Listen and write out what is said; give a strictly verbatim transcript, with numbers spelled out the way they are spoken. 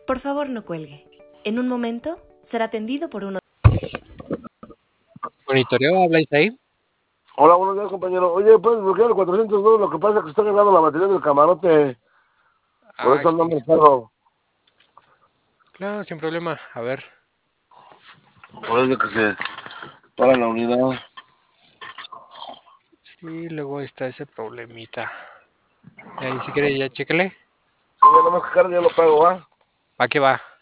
Por favor, no cuelgue. En un momento será atendido por uno. ¿Monitoreo habláis ahí? Hola, buenos días, compañero. Oye, ¿puedes bloquear el cuatrocientos dos? Lo que pasa es que está ganando la batería del camarote. Por Ah, eso ando sí. mercado. Claro, sin problema. A ver. Por eso que se para la unidad. Sí, luego está ese problemita. Ahí si quiere ya chéquele. Sí, ya nomás que cargue, ya lo pago, ¿va? Va que va.